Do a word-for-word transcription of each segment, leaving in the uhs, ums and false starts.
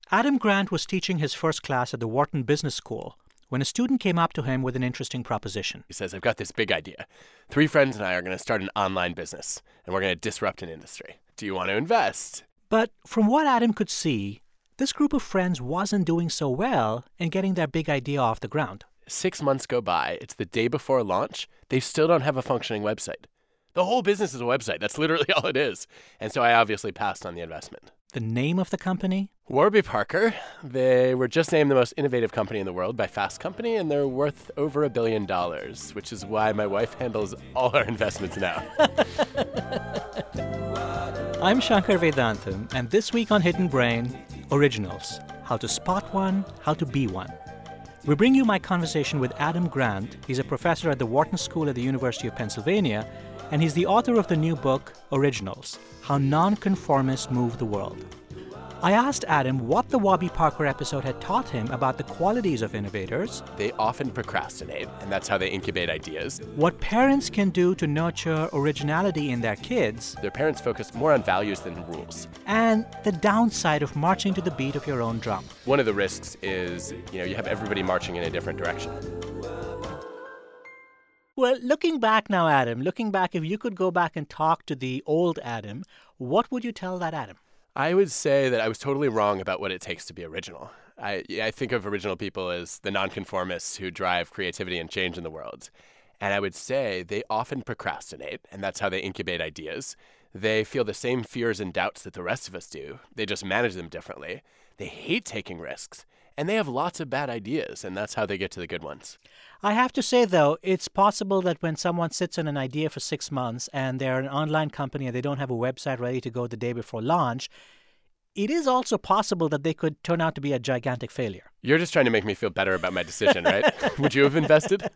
Adam Grant was teaching his first class at the Wharton Business School when a student came up to him with an interesting proposition. He says, I've got this big idea. Three friends and I are going to start an online business, and we're going to disrupt an industry. Do you want to invest? But from what Adam could see, this group of friends wasn't doing so well in getting their big idea off the ground. Six months go by. It's the day before launch. They still don't have a functioning website. The whole business is a website. That's literally all it is. And so I obviously passed on the investment. The name of the company? Warby Parker. They were just named the most innovative company in the world by Fast Company, and they're worth over a billion dollars, which is why my wife handles all our investments now. I'm Shankar Vedantam, and this week on Hidden Brain, Originals. How to spot one, how to be one. We bring you my conversation with Adam Grant. He's a professor at the Wharton School at the University of Pennsylvania, and he's the author of the new book, Originals, How Nonconformists Move the World. I asked Adam what the Warby Parker episode had taught him about the qualities of innovators. They often procrastinate, and that's how they incubate ideas. What parents can do to nurture originality in their kids. Their parents focus more on values than rules. And the downside of marching to the beat of your own drum. One of the risks is, you know, you have everybody marching in a different direction. Well, looking back now, Adam, looking back, if you could go back and talk to the old Adam, what would you tell that Adam? I would say that I was totally wrong about what it takes to be original. I, I think of original people as the nonconformists who drive creativity and change in the world. And I would say they often procrastinate, and that's how they incubate ideas. They feel the same fears and doubts that the rest of us do. They just manage them differently. They hate taking risks. And they have lots of bad ideas, and that's how they get to the good ones. I have to say, though, it's possible that when someone sits on an idea for six months and they're an online company and they don't have a website ready to go the day before launch, it is also possible that they could turn out to be a gigantic failure. You're just trying to make me feel better about my decision, right? Would you have invested?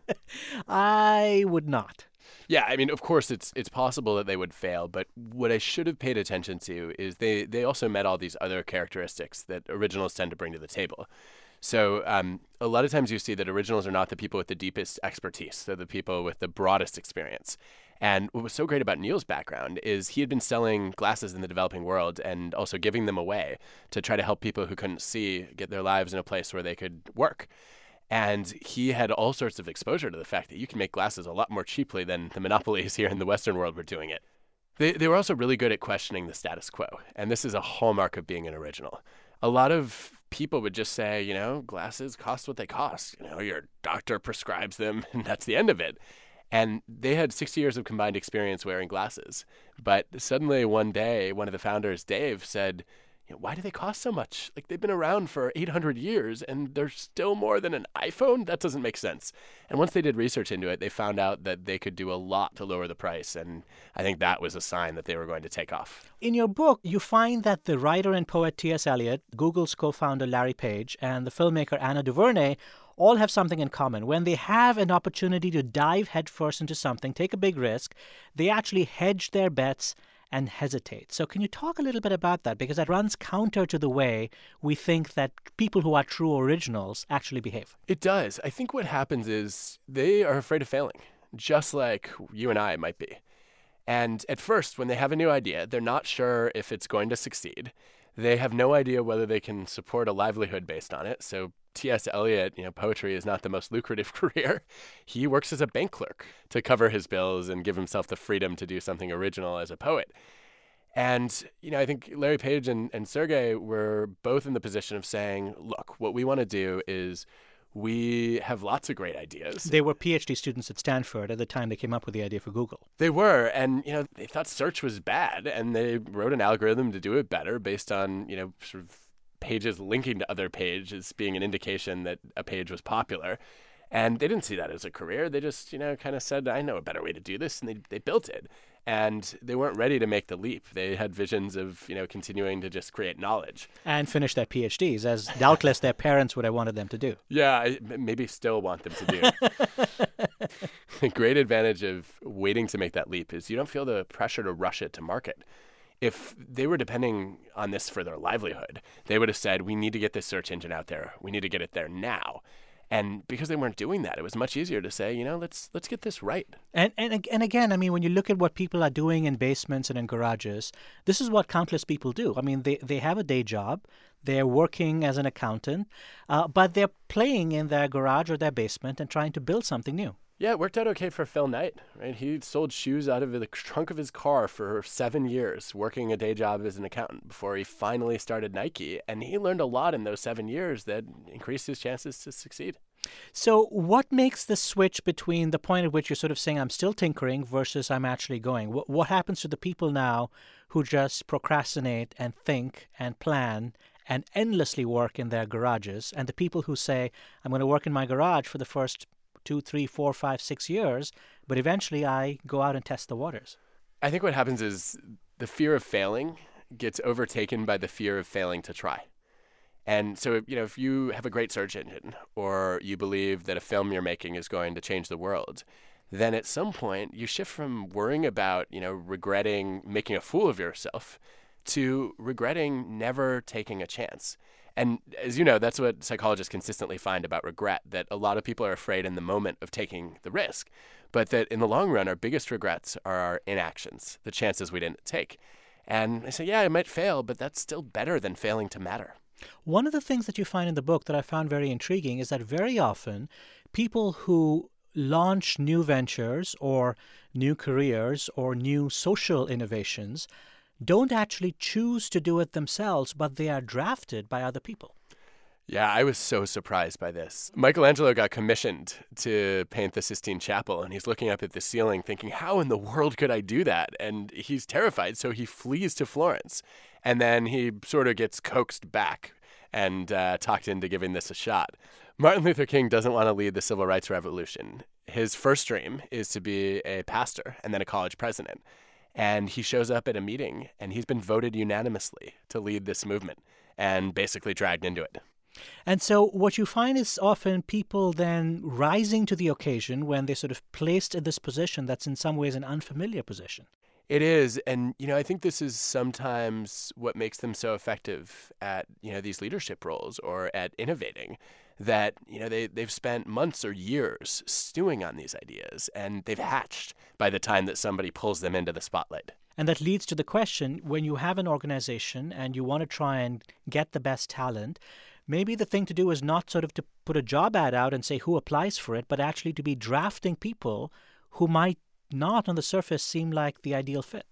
I would not. Yeah, I mean, of course, it's it's possible that they would fail, but what I should have paid attention to is they, they also met all these other characteristics that originals tend to bring to the table. So um, a lot of times you see that originals are not the people with the deepest expertise. They're the people with the broadest experience. And what was so great about Neil's background is he had been selling glasses in the developing world and also giving them away to try to help people who couldn't see get their lives in a place where they could work. And he had all sorts of exposure to the fact that you can make glasses a lot more cheaply than the monopolies here in the Western world were doing it. They, they were also really good at questioning the status quo. And this is a hallmark of being an original. A lot of people would just say, you know, glasses cost what they cost. You know, your doctor prescribes them, and that's the end of it. And they had sixty years of combined experience wearing glasses. But suddenly one day, one of the founders, Dave, said, you know, why do they cost so much? Like, they've been around for eight hundred years and they're still more than an iPhone? That doesn't make sense. And once they did research into it, they found out that they could do a lot to lower the price. And I think that was a sign that they were going to take off. In your book, you find that the writer and poet T S. Eliot, Google's co-founder Larry Page, and the filmmaker Anna DuVernay all have something in common. When they have an opportunity to dive headfirst into something, take a big risk, they actually hedge their bets and hesitate. So can you talk a little bit about that? Because that runs counter to the way we think that people who are true originals actually behave. It does. I think what happens is they are afraid of failing, just like you and I might be. And at first, when they have a new idea, they're not sure if it's going to succeed. They have no idea whether they can support a livelihood based on it. So T S. Eliot, you know, poetry is not the most lucrative career. He works as a bank clerk to cover his bills and give himself the freedom to do something original as a poet. And, you know, I think Larry Page and, and Sergey were both in the position of saying, look, what we want to do is we have lots of great ideas. They were PhD students at Stanford at the time they came up with the idea for Google. They were. And, you know, they thought search was bad. And they wrote an algorithm to do it better based on, you know, sort of pages linking to other pages being an indication that a page was popular. And they didn't see that as a career. They just, you know, kind of said, I know a better way to do this. And they, they built it. And they weren't ready to make the leap. They had visions of, you know, continuing to just create knowledge. And finish their PhDs, as doubtless their parents would have wanted them to do. Yeah, I maybe still want them to do. The great advantage of waiting to make that leap is you don't feel the pressure to rush it to market. If they were depending on this for their livelihood, they would have said, we need to get this search engine out there. We need to get it there now. And because they weren't doing that, it was much easier to say, you know, let's let's get this right. And, and and again, I mean, when you look at what people are doing in basements and in garages, this is what countless people do. I mean, they, they have a day job. They're working as an accountant, uh, but they're playing in their garage or their basement and trying to build something new. Yeah, it worked out okay for Phil Knight, right? He sold shoes out of the trunk of his car for seven years, working a day job as an accountant before he finally started Nike. And he learned a lot in those seven years that increased his chances to succeed. So what makes the switch between the point at which you're sort of saying, I'm still tinkering versus I'm actually going? What, what happens to the people now who just procrastinate and think and plan and endlessly work in their garages, and the people who say, I'm going to work in my garage for the first two, three, four, five, six years, but eventually I go out and test the waters? I think what happens is the fear of failing gets overtaken by the fear of failing to try. And so, you know, if you have a great search engine or you believe that a film you're making is going to change the world, then at some point you shift from worrying about, you know, regretting making a fool of yourself to regretting never taking a chance. And as you know, that's what psychologists consistently find about regret, that a lot of people are afraid in the moment of taking the risk, but that in the long run, our biggest regrets are our inactions, the chances we didn't take. And they say, yeah, I might fail, but that's still better than failing to matter. One of the things that you find in the book that I found very intriguing is that very often people who launch new ventures or new careers or new social innovations don't actually choose to do it themselves, but they are drafted by other people. Yeah, I was so surprised by this. Michelangelo got commissioned to paint the Sistine Chapel, and he's looking up at the ceiling thinking, how in the world could I do that? And he's terrified, so he flees to Florence. And then he sort of gets coaxed back and uh, talked into giving this a shot. Martin Luther King doesn't want to lead the civil rights revolution. His first dream is to be a pastor and then a college president. And he shows up at a meeting, and he's been voted unanimously to lead this movement and basically dragged into it. And so what you find is often people then rising to the occasion when they're sort of placed in this position that's in some ways an unfamiliar position. It is. And, you know, I think this is sometimes what makes them so effective at, you know, these leadership roles or at innovating, that, you know, they, they've spent months or years stewing on these ideas, and they've hatched by the time that somebody pulls them into the spotlight. And that leads to the question, when you have an organization and you want to try and get the best talent, maybe the thing to do is not sort of to put a job ad out and say who applies for it, but actually to be drafting people who might not on the surface seem like the ideal fit.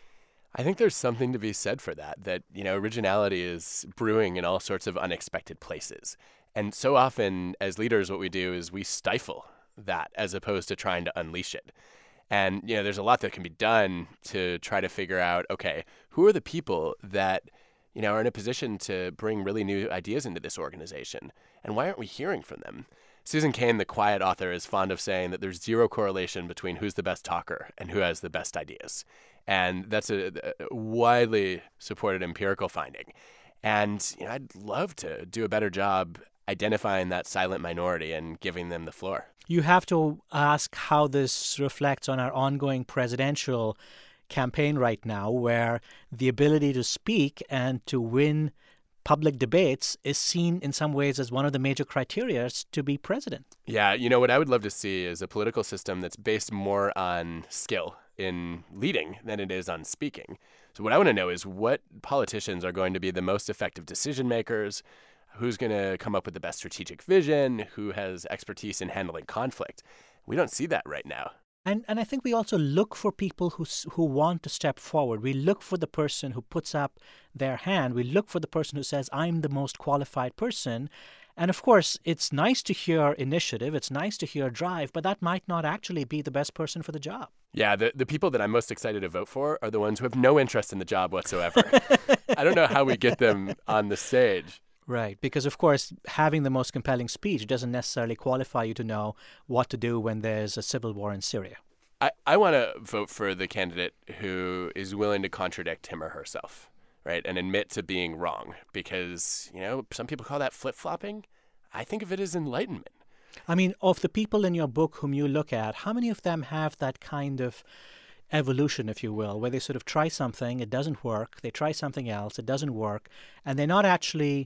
I think there's something to be said for that, that, you know, originality is brewing in all sorts of unexpected places. And so often as leaders, what we do is we stifle that as opposed to trying to unleash it. And, you know, there's a lot that can be done to try to figure out, okay, who are the people that, you know, are in a position to bring really new ideas into this organization? And why aren't we hearing from them? Susan Cain, the quiet author, is fond of saying that there's zero correlation between who's the best talker and who has the best ideas. And that's a, a widely supported empirical finding. And, you know, I'd love to do a better job identifying that silent minority and giving them the floor. You have to ask how this reflects on our ongoing presidential campaign right now, where the ability to speak and to win public debates is seen in some ways as one of the major criteria to be president. Yeah, you know, what I would love to see is a political system that's based more on skill in leading than it is on speaking. So what I want to know is what politicians are going to be the most effective decision makers, who's going to come up with the best strategic vision, who has expertise in handling conflict. We don't see that right now. And and I think we also look for people who who want to step forward. We look for the person who puts up their hand. We look for the person who says, I'm the most qualified person. And of course, it's nice to hear initiative. It's nice to hear drive, but that might not actually be the best person for the job. Yeah, the, the people that I'm most excited to vote for are the ones who have no interest in the job whatsoever. I don't know how we get them on the stage. Right, because of course, having the most compelling speech doesn't necessarily qualify you to know what to do when there's a civil war in Syria. I, I want to vote for the candidate who is willing to contradict him or herself, right, and admit to being wrong, because, you know, some people call that flip-flopping. I think of it as enlightenment. I mean, of the people in your book whom you look at, how many of them have that kind of evolution, if you will, where they sort of try something, it doesn't work, they try something else, it doesn't work, and they're not actually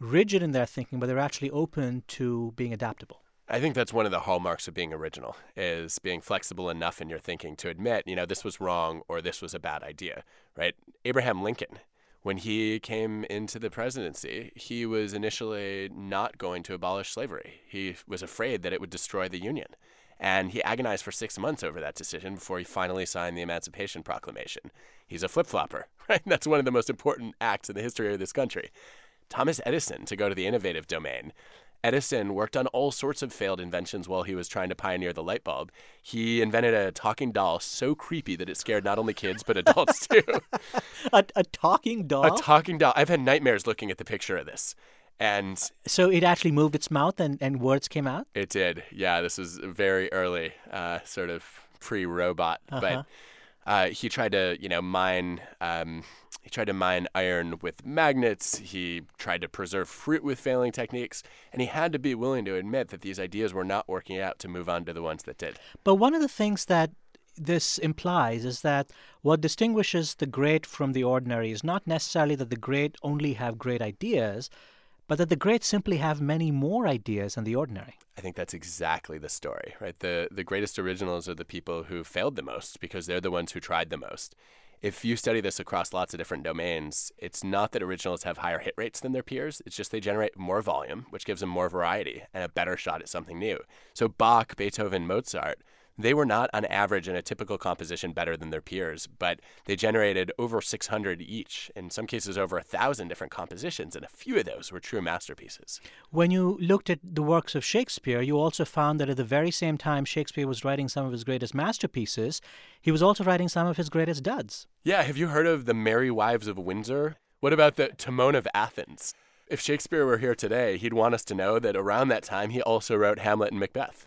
rigid in their thinking, but they're actually open to being adaptable. I think that's one of the hallmarks of being original, is being flexible enough in your thinking to admit, you know, this was wrong or this was a bad idea, right? Abraham Lincoln, when he came into the presidency, he was initially not going to abolish slavery. He was afraid that it would destroy the Union. And he agonized for six months over that decision before he finally signed the Emancipation Proclamation. He's a flip-flopper, right? That's one of the most important acts in the history of this country. Thomas Edison, to go to the innovative domain, Edison worked on all sorts of failed inventions while he was trying to pioneer the light bulb. He invented a talking doll so creepy that it scared not only kids, but adults too. a, a talking doll? A talking doll. I've had nightmares looking at the picture of this. And so it actually moved its mouth and, and words came out? It did. Yeah, this was very early, uh, sort of pre-robot. Uh-huh. But uh, he tried to, you know, mine... Um, He tried to mine iron with magnets. He tried to preserve fruit with failing techniques. And he had to be willing to admit that these ideas were not working out to move on to the ones that did. But one of the things that this implies is that what distinguishes the great from the ordinary is not necessarily that the great only have great ideas, but that the great simply have many more ideas than the ordinary. I think that's exactly the story, right? The, the greatest originals are the people who failed the most because they're the ones who tried the most. If you study this across lots of different domains, it's not that originals have higher hit rates than their peers. It's just they generate more volume, which gives them more variety and a better shot at something new. So Bach, Beethoven, Mozart, they were not on average in a typical composition better than their peers, but they generated over six hundred each, in some cases over one thousand different compositions, and a few of those were true masterpieces. When you looked at the works of Shakespeare, you also found that at the very same time Shakespeare was writing some of his greatest masterpieces, he was also writing some of his greatest duds. Yeah, have you heard of The Merry Wives of Windsor? What about the Timon of Athens? If Shakespeare were here today, he'd want us to know that around that time he also wrote Hamlet and Macbeth.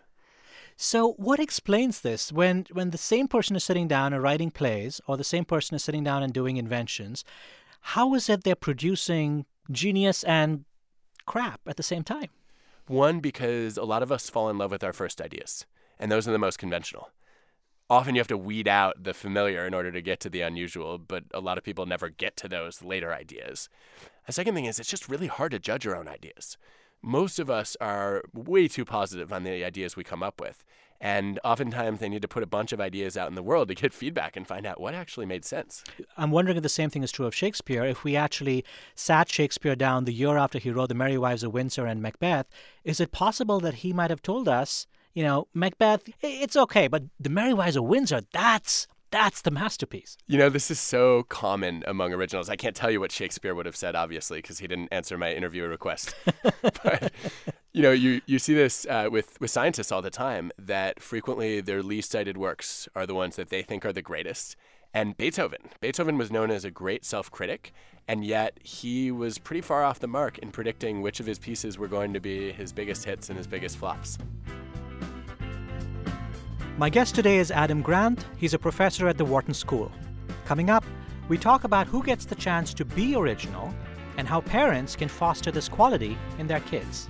So what explains this? When when the same person is sitting down and writing plays, or the same person is sitting down and doing inventions, how is it they're producing genius and crap at the same time? One, because a lot of us fall in love with our first ideas, and those are the most conventional. Often you have to weed out the familiar in order to get to the unusual, but a lot of people never get to those later ideas. A second thing is it's just really hard to judge your own ideas. Most of us are way too positive on the ideas we come up with. And oftentimes they need to put a bunch of ideas out in the world to get feedback and find out what actually made sense. I'm wondering if the same thing is true of Shakespeare. If we actually sat Shakespeare down the year after he wrote The Merry Wives of Windsor and Macbeth, is it possible that he might have told us, you know, Macbeth, it's okay, but The Merry Wives of Windsor, that's... That's the masterpiece. You know, this is so common among originals. I can't tell you what Shakespeare would have said, obviously, because he didn't answer my interview request. But, you know, you, you see this uh, with, with scientists all the time, that frequently their least cited works are the ones that they think are the greatest. And Beethoven. Beethoven was known as a great self-critic, and yet he was pretty far off the mark in predicting which of his pieces were going to be his biggest hits and his biggest flops. My guest today is Adam Grant. He's a professor at the Wharton School. Coming up, we talk about who gets the chance to be original and how parents can foster this quality in their kids.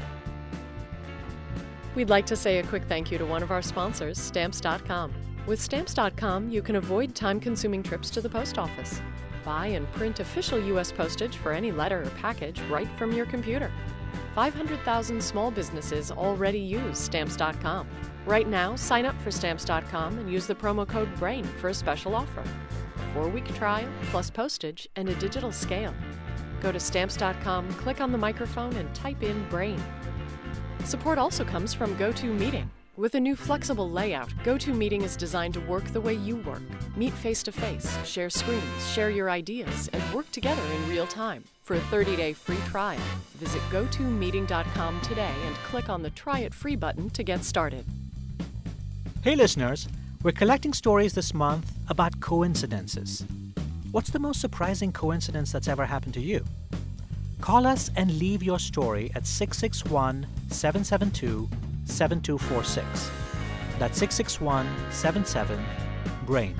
We'd like to say a quick thank you to one of our sponsors, Stamps dot com. With Stamps dot com, you can avoid time-consuming trips to the post office. Buy and print official U S postage for any letter or package right from your computer. five hundred thousand small businesses already use Stamps dot com. Right now, sign up for Stamps dot com and use the promo code BRAIN for a special offer. A four-week trial, plus postage, and a digital scale. Go to Stamps dot com, click on the microphone, and type in BRAIN. Support also comes from GoToMeeting. With a new flexible layout, GoToMeeting is designed to work the way you work. Meet face-to-face, share screens, share your ideas, and work together in real time. For a thirty-day free trial, visit go to meeting dot com today and click on the Try It Free button to get started. Hey listeners, we're collecting stories this month about coincidences. What's the most surprising coincidence that's ever happened to you? Call us and leave your story at six six one, seven seven two, seven two four six. That's six six one, seven seven, BRAIN.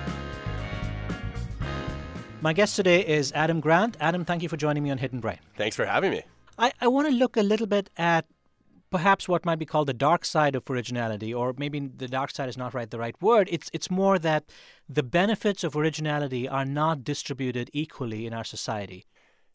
My guest today is Adam Grant. Adam, thank you for joining me on Hidden Brain. Thanks for having me. I, I want to look a little bit at perhaps what might be called the dark side of originality, or maybe the dark side is not right the right word. It's it's more that the benefits of originality are not distributed equally in our society.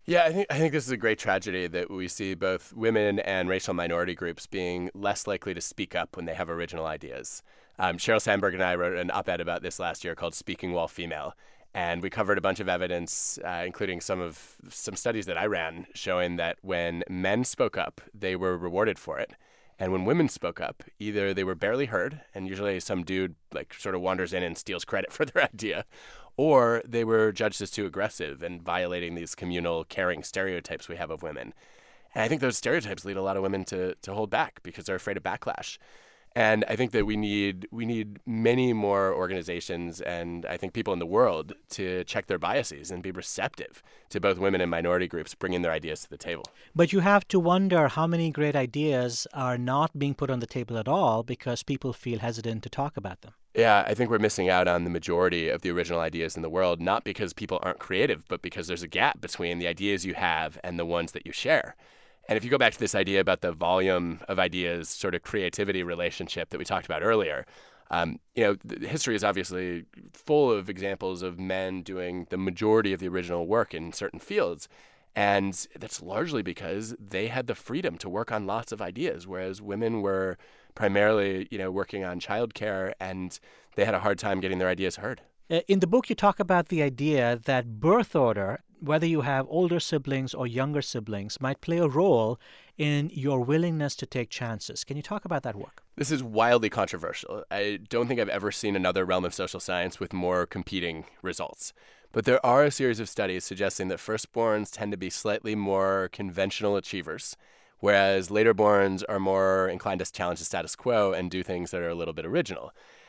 Yeah, I think I think this is a great tragedy that we see both women and racial minority groups being less likely to speak up when they have original ideas. Um, Sheryl Sandberg and I wrote an op-ed about this last year called "Speaking While Female," and we covered a bunch of evidence, uh, including some of some studies that I ran, showing that when men spoke up, they were rewarded for it. And when women spoke up, either they were barely heard, and usually some dude like sort of wanders in and steals credit for their idea, or they were judged as too aggressive and violating these communal caring stereotypes we have of women. And I think those stereotypes lead a lot of women to to hold back because they're afraid of backlash. And I think that we need we need many more organizations and I think people in the world to check their biases and be receptive to both women and minority groups bringing their ideas to the table. But you have to wonder how many great ideas are not being put on the table at all because people feel hesitant to talk about them. Yeah, I think we're missing out on the majority of the original ideas in the world, not because people aren't creative, but because there's a gap between the ideas you have and the ones that you share. And if you go back to this idea about the volume of ideas, sort of creativity relationship that we talked about earlier, um, you know, the history is obviously full of examples of men doing the majority of the original work in certain fields. And that's largely because they had the freedom to work on lots of ideas, whereas women were primarily, you know, working on childcare, and they had a hard time getting their ideas heard. In the book, you talk about the idea that birth order, whether you have older siblings or younger siblings, might play a role in your willingness to take chances. Can you talk about that work? This is wildly controversial. I don't think I've ever seen another realm of social science with more competing results. But there are a series of studies suggesting that firstborns tend to be slightly more conventional achievers, whereas laterborns are more inclined to challenge the status quo and do things that are a little bit original.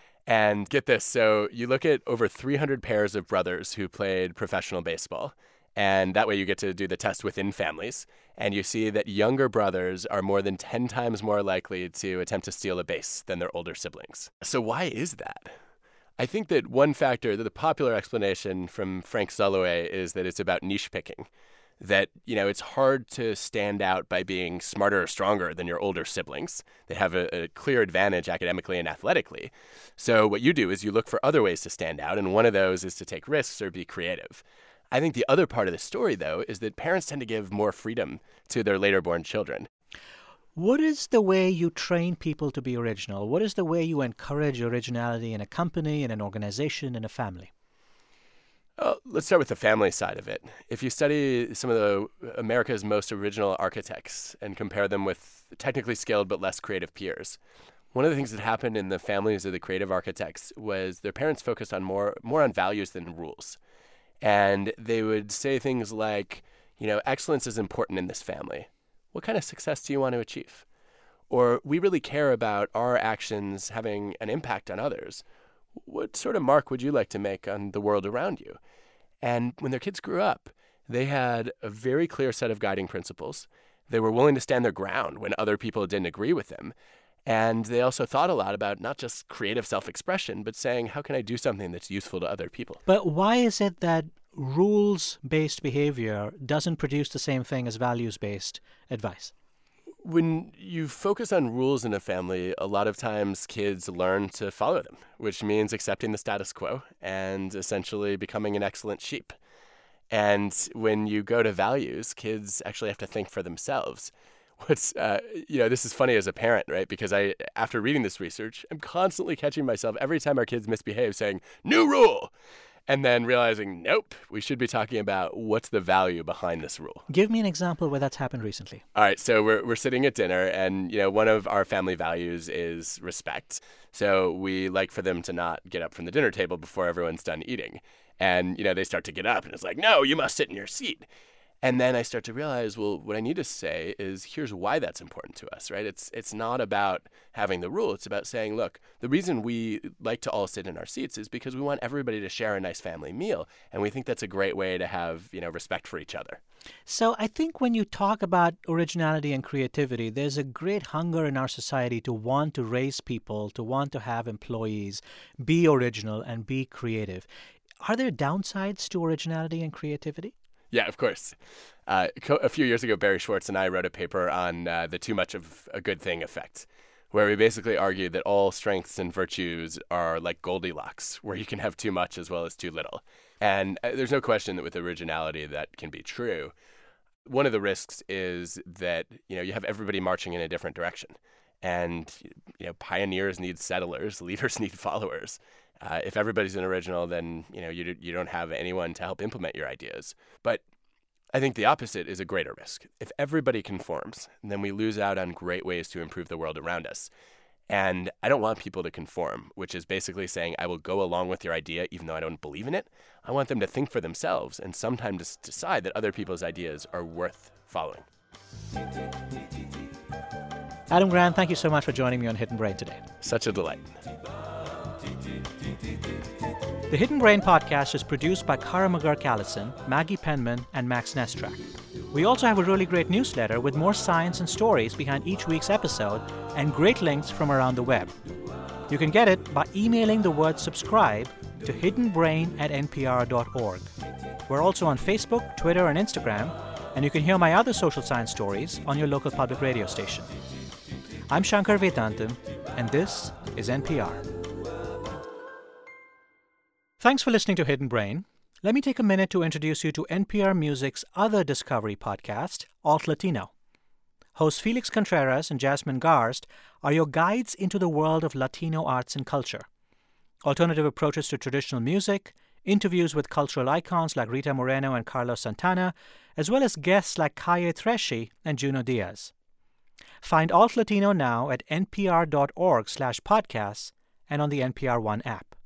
And get this, so you look at over three hundred pairs of brothers who played professional baseball, and that way you get to do the test within families, and you see that younger brothers are more than ten times more likely to attempt to steal a base than their older siblings. So why is that? I think that one factor, that the popular explanation from Frank Sulloway is that it's about niche picking. That, you know, it's hard to stand out by being smarter or stronger than your older siblings. They have a, a clear advantage academically and athletically. So what you do is you look for other ways to stand out, and one of those is to take risks or be creative. I think the other part of the story, though, is that parents tend to give more freedom to their later-born children. What is the way you train people to be original? What is the way you encourage originality in a company, in an organization, in a family? Uh, let's start with the family side of it. If you study some of the America's most original architects and compare them with technically skilled but less creative peers, one of the things that happened in the families of the creative architects was their parents focused on more more on values than rules. And they would say things like, you know, excellence is important in this family. What kind of success do you want to achieve? Or we really care about our actions having an impact on others. What sort of mark would you like to make on the world around you? And when their kids grew up, they had a very clear set of guiding principles. They were willing to stand their ground when other people didn't agree with them. And they also thought a lot about not just creative self-expression, but saying, how can I do something that's useful to other people? But why is it that rules-based behavior doesn't produce the same thing as values-based advice? When you focus on rules in a family, a lot of times kids learn to follow them, which means accepting the status quo and essentially becoming an excellent sheep. And when you go to values, kids actually have to think for themselves. What's, uh, you know, this is funny as a parent, right? Because I, after reading this research, I'm constantly catching myself every time our kids misbehave saying, new rule. And then realizing, nope, we should be talking about what's the value behind this rule. Give me an example where that's happened recently. All right, so we're we're sitting at dinner, and you know one of our family values is respect. So we like for them to not get up from the dinner table before everyone's done eating. And you know they start to get up, and it's like, no, you must sit in your seat. And then I start to realize, well, what I need to say is, here's why that's important to us, right? It's it's not about having the rule. It's about saying, look, the reason we like to all sit in our seats is because we want everybody to share a nice family meal. And we think that's a great way to have, you know, respect for each other. So I think when you talk about originality and creativity, there's a great hunger in our society to want to raise people, to want to have employees be original and be creative. Are there downsides to originality and creativity? Yeah, of course. Uh, a few years ago, Barry Schwartz and I wrote a paper on uh, the too much of a good thing effect, where we basically argued that all strengths and virtues are like Goldilocks, where you can have too much as well as too little. And uh, there's no question that with originality that can be true. One of the risks is that, you know, you have everybody marching in a different direction. And, you know, pioneers need settlers, leaders need followers. Uh, if everybody's an original, then, you know, you, you don't have anyone to help implement your ideas. But I think the opposite is a greater risk. If everybody conforms, then we lose out on great ways to improve the world around us. And I don't want people to conform, which is basically saying I will go along with your idea even though I don't believe in it. I want them to think for themselves and sometimes decide that other people's ideas are worth following. Adam Grant, thank you so much for joining me on Hidden Brain today. Such a delight. The Hidden Brain podcast is produced by Kara McGurk-Allison, Maggie Penman, and Max Nestrak. We also have a really great newsletter with more science and stories behind each week's episode and great links from around the web. You can get it by emailing the word subscribe to hiddenbrain at n p r dot org. We're also on Facebook, Twitter, and Instagram, and you can hear my other social science stories on your local public radio station. I'm Shankar Vedantam, and this is N P R. Thanks for listening to Hidden Brain. Let me take a minute to introduce you to N P R Music's other Discovery podcast, Alt Latino. Hosts Felix Contreras and Jasmine Garst are your guides into the world of Latino arts and culture. Alternative approaches to traditional music, interviews with cultural icons like Rita Moreno and Carlos Santana, as well as guests like Calle Tresci and Juno Diaz. Find Alt Latino now at npr dot org slash podcasts and on the N P R One app.